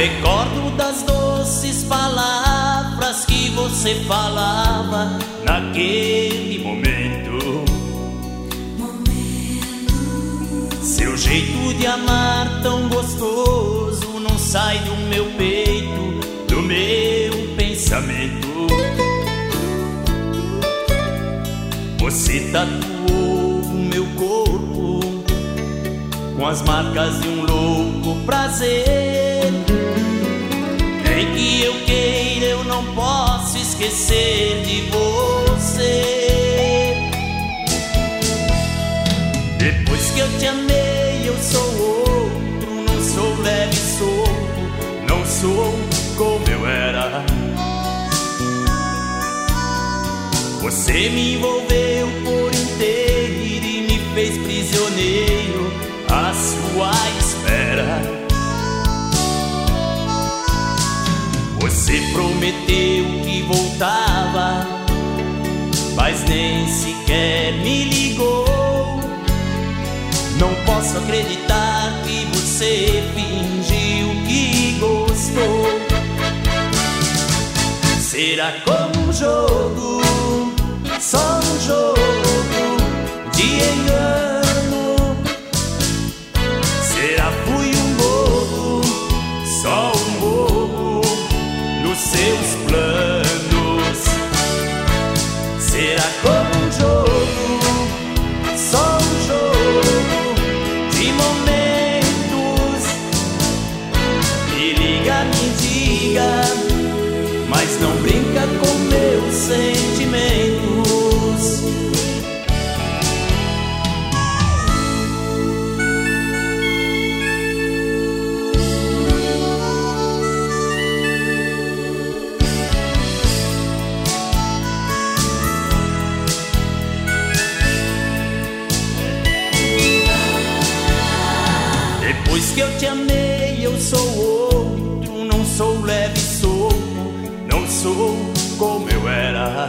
recordo das doces palavras que você falava naquele momento. Seu jeito de amar tão gostoso não sai do meu peito, do meu pensamento. Você tatuou o meu corpo com as marcas de um louco prazer. Nem que eu queira, eu não posso esquecer de você. Depois que eu te amei, eu sou outro. Não sou leve e solto, não sou como eu era. Você me envolveu por inteiro e me fez prisioneiro à sua espera. Você prometeu que voltava, mas nem sequer me ligou. Não posso acreditar que você fingiu que gostou. Será como um jogo, só um jogo de engano? Será fui um bobo, só um bobo nos seus planos? Será como um jogo, só um jogo de momentos? Me liga, me diga, mas não brinca com meus sentimentos. Depois que eu te amei, eu sou outro. Não sou leve e solto, não sou como eu era.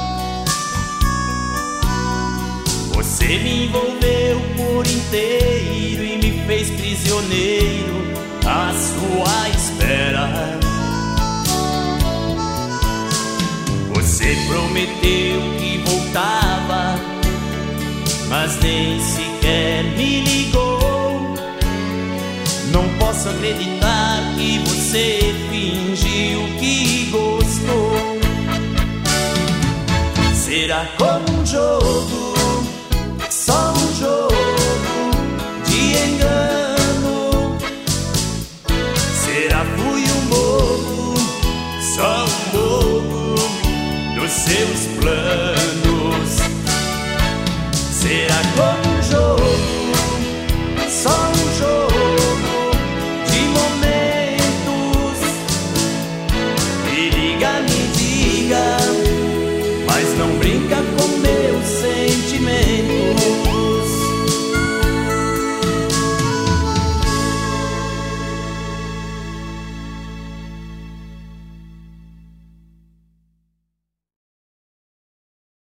Você me envolveu por inteiro e me fez prisioneiro à sua espera. Você prometeu que voltava, mas nem sequer me ligou. Não posso acreditar que você fingiu que gostou. Será como um jogo, só um jogo de engano? Será fui um bobo, só um bobo dos seus planos? Será como